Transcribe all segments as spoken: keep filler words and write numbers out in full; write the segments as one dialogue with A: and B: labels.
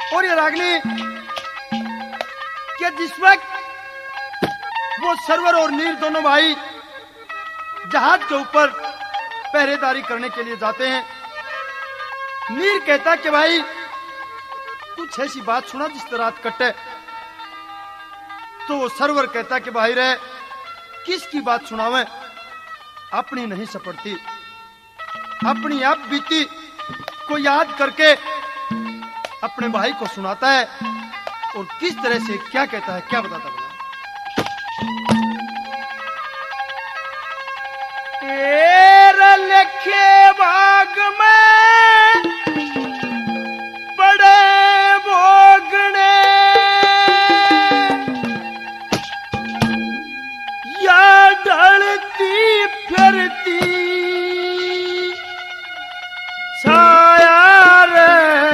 A: और ये रागनी कि जिस वक्त वो सरवर और नीर दोनों भाई जहाज के ऊपर पहरेदारी करने के लिए जाते हैं, नीर कहता कि भाई कुछ ऐसी बात सुना जिससे रात कटे। तो वो सरवर कहता कि भाई रे किसकी बात सुनावे, अपनी नहीं सपड़ती, अपनी आप बीती को याद करके अपने भाई को सुनाता है और किस तरह से क्या कहता है, क्या बताता है। तेरा लिखे बाग में बड़े भोगने या ढलती फिरती छाया रे,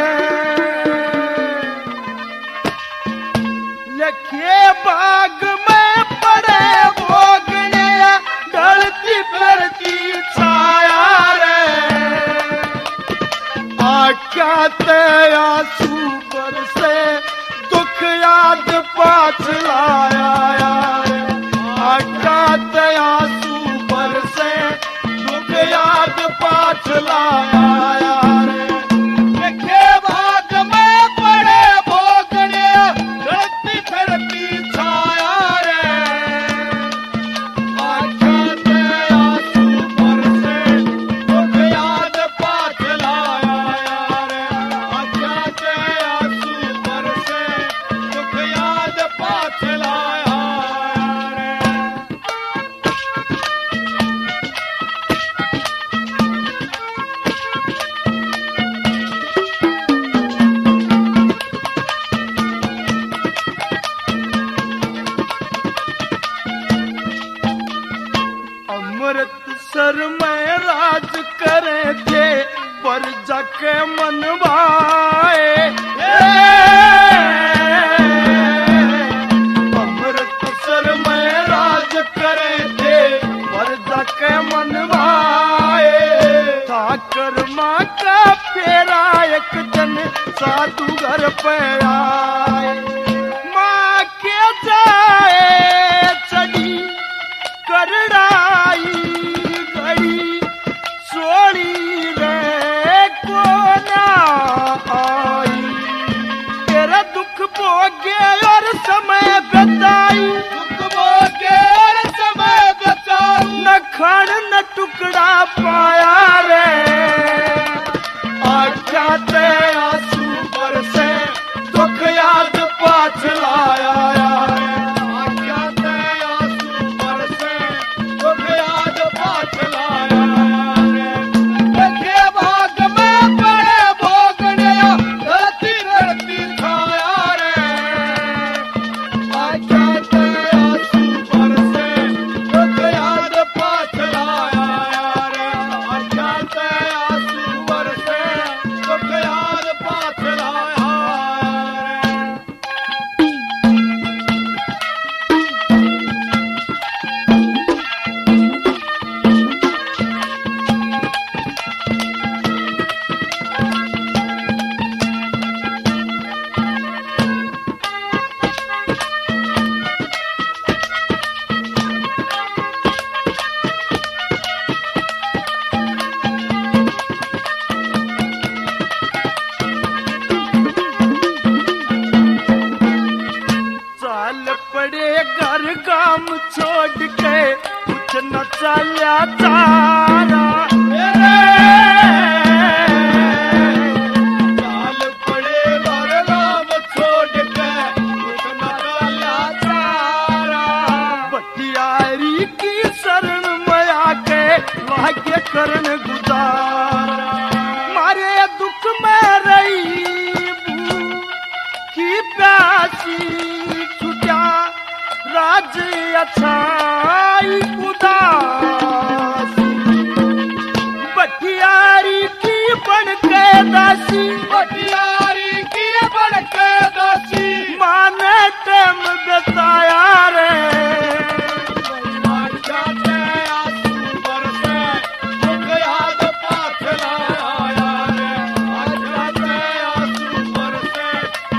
A: लिखे बाग में बड़े भोगने या ढलती फिरती छाया रे, आख्या ते आंसू बरसे दुख याद पाछ लाया, आख्या ते आंसू बरसे दुख याद पाछ लाया रे, लिखे भाग में बड़े भोगने ढलती फिरती छाया रे, आख्या ते आंसू बरसे दुख याद पाछ लाया रे, आख्या ते आंसू बरसे दुख याद पाछ लाया रे। अमृतसर में राज करे थे पर जाके मन भाए, अमृतसर में राज करे थे पर जाके मन भाए, था कर्मा का फेरा एक जन साधु घर पे आए, माँ के जाए चढ़ी करड़ाई घड़ी सोनी रे को ना आई, तेरा दुख भोगे और समय बताई, दुख भोगे और समय बताई, न खान न टुकड़ा पाया रे, आख्या ते आंसू बरसे दुख याद पाछ लाया रे, आख्या ते आंसू बरसे दुख याद पाछ लाया रे, लिखे भाग में बड़े भोगने ढलती फिरती छाया रे, आख्या ते आंसू बरसे दुख याद पाछ लाया रे, आख्या ते आंसू बरसे दुख याद पाछ लाया रे। चाल पड़े घर काम छोड़ के कुछ न चाल्या तारा, चाल पड़े घर काम छोड़ के कुछ न चाल्या तारा, बटियारी की शरण में आके भाग्य करण गुजारा, मारे दुख में रही की प्यासी छुटा राज अच्छाई उदासी, बटियारी की बन के दासी, बटियारी की बन के दासी, माने टेम बताया रे, आख्या ते आंसू बरसे दुख याद पाछ लाया रे, आख्या ते आंसू बरसे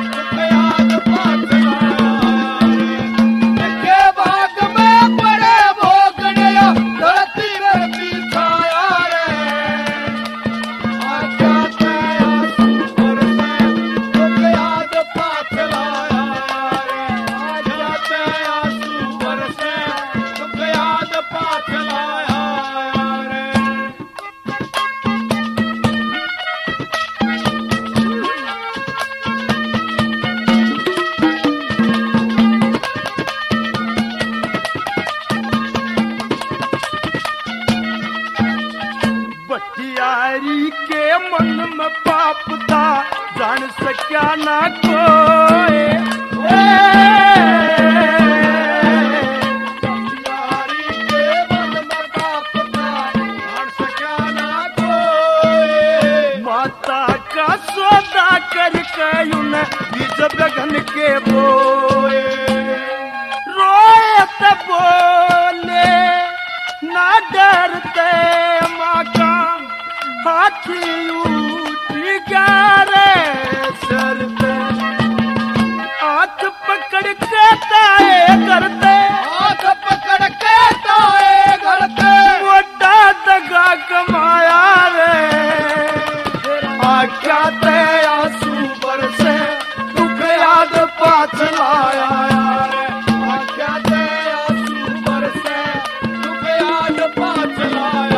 A: जान सक्या ना कोई यारी के मन मता पता जान सक्या ना कोई माता का सौदा कर कयुन बीज बगन के बोए रोए त बोले ना डरते माँ का हाथी उठी गारे सर पे हाथ पकड़ के ताए करते हाथ पकड़ के ताए करते मोटा दगा कमाया रे आख्या ते आंसू बरसे दुख याद पाछ लाया आख्या ते आंसू बरसे दुख याद पाछ लाया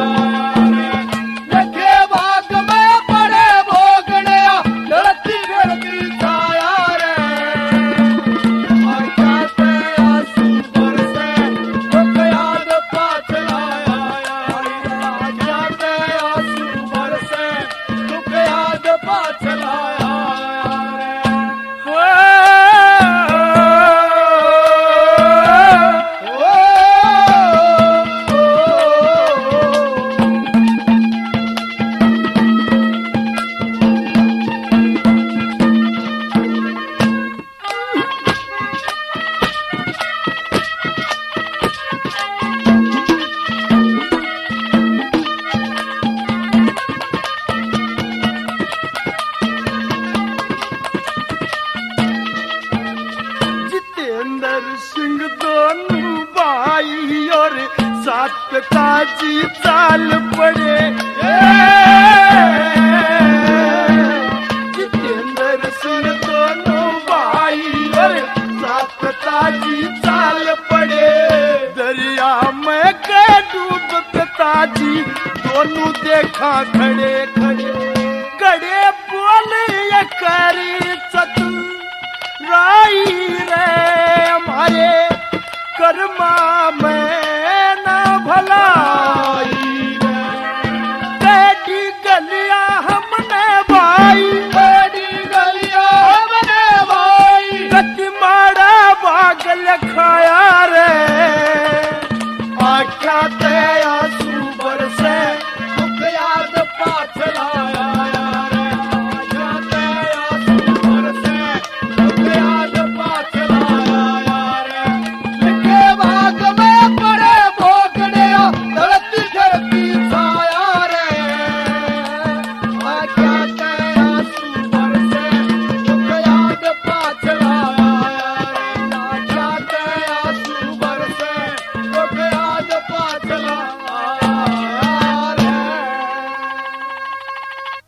A: पिताजी चाल पड़े जितेंद्र सिंह दोनों भाई और साथ पिताजी चाल पड़े दरिया में के डूब पिताजी दोनों देखा खड़े खड़े खड़े बोले ये करी चतुर राई रे हमारे कर्मा में